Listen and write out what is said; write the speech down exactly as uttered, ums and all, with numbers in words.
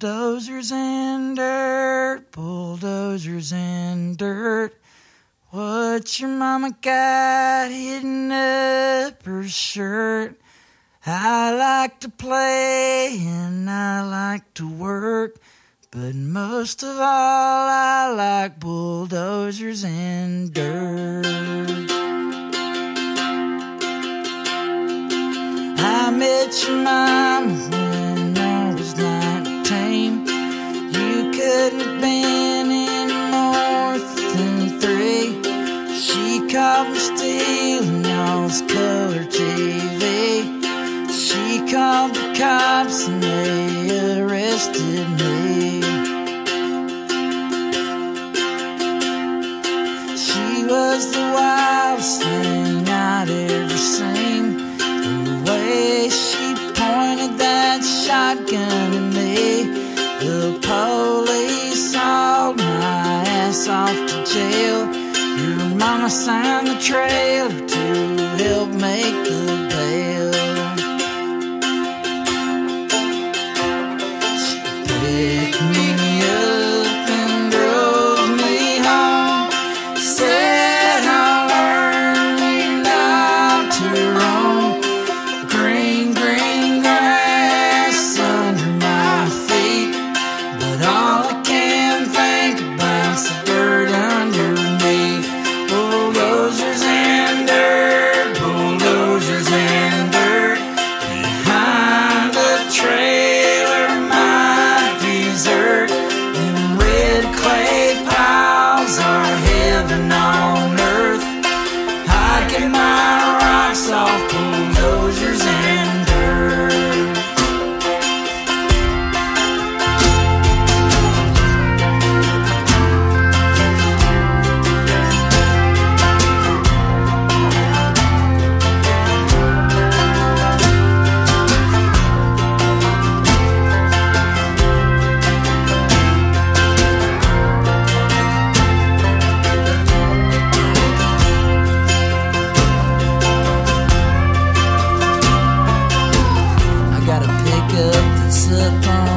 Bulldozers and dirt, bulldozers and dirt. What your mama got hidden up her shirt? I like to play and I like to work, but most of all I like bulldozers and dirt. I met your mama when I was nineteen. You couldn't have been any more than three. She caught me stealing y'all's color T V. She called the cops and they arrested me. She was the wildest thing I'd ever seen. The way she pointed that shotgun at me. The police hauled my ass off to jail. Your mama signed the trailer to help make the bail. Picked me up and drove me home. Said I'll learn you not to roam. Green, green grass under my feet, but all I can think about's the dirt underneath. Bulldozers and dirt, bulldozers and dirt. Behind the trailer, my desert. Them red clay piles are heaven on earth. I get my rocks off bulldozers and dirt. I got a pickup that's up on